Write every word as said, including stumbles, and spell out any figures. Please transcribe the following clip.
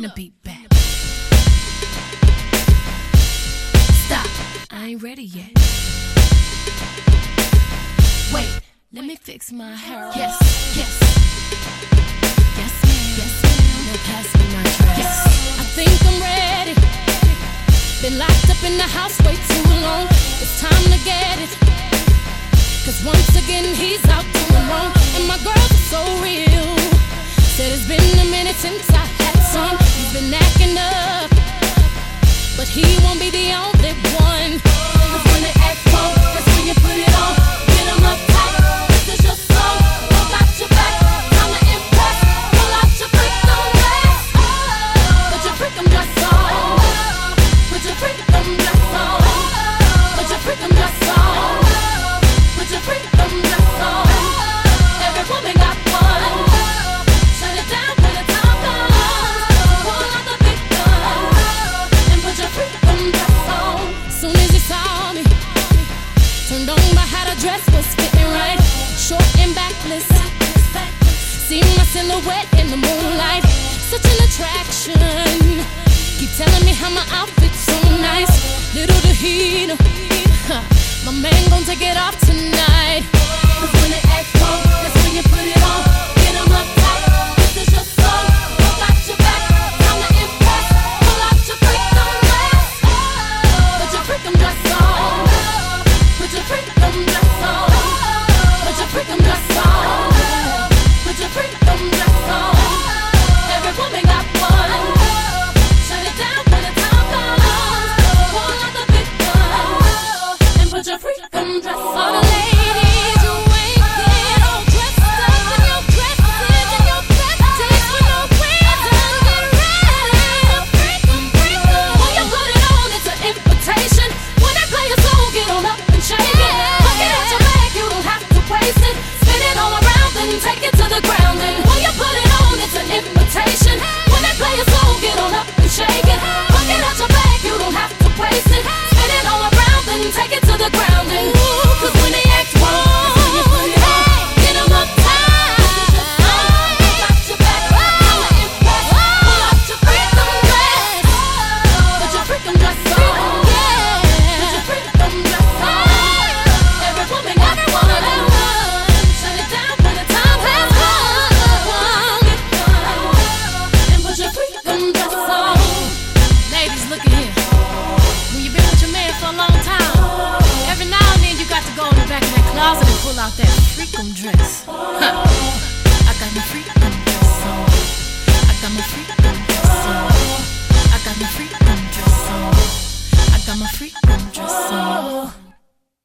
Bring the beat back. Stop, I ain't ready yet. Wait, let me fix my hair. Yes, yes. Yes, ma'am. Yes, ma'am. Now pass me my dress. Yes, I think I'm ready. Been locked up in the house way too long. It's time to get it. Cause once again he's out doing wrong. And my girls are so real. Said it's been a minute since I had some. He's been acting up, but he won't be the only one. Cause when they act wrong, that's when you put it on. Get him up tight, this is your song. Look out your back, time to impress. Pull out your freakum dress. Put your freakum dress on. Put your freakum dress on. Put your freakum dress on. Put your freakum dress on. Every woman got one. Shut it down when the time comes. Pull out the big gun and put your freakum dress on. Soon as he saw me, turned on by how the dress was fitting right. Short and backless, see my silhouette in the moonlight. Such an attraction. Keep telling me how my outfit's so nice. Little did he know, my man gon' take it off tonight. Cause when they act wrong, that's when you put it on. Get him up tight, this is your song. Look out your back, time to impress. Pull out your freakum dress. Put your freakum dress on. Put your freakum dress on. Put your freakum dress on. Put your freakum dress on. Every woman got one. Shut it down when the time comes. Pull out the big gun and put your freakum dress on. All the ladies, you ain't get all dressed up in your dresses and your dresses with no reason. Get ready to freakum, freakum. When you put it on, it's an invitation. When they play a song, get on up and shake it. Look it at your bag, you don't have to waste it. Spin it all around, then take it to the ground. And when you put it on, it's an invitation. When they play a song, get on up and shake it. Look it at your bag, you don't have to waste it. Spin it all around, then take it to the ground. And cause when they act wrong, when you put it on, get them up tight. This is your song. Look out your back, I'ma impress. Pull out your freakum dress. Put your freakum dress on. Put your freakum dress on. Every woman got one. Shut it down when the time has come. And put your freakum dress on. Ladies, look at here. When you've been with your man for a long time, every now and then you got to go in the back of that closet and pull out that freakum dress. Huh. I got my freakum dress on. I got my freakum dress on. I got my freakum dress on. I got my freakum dress on.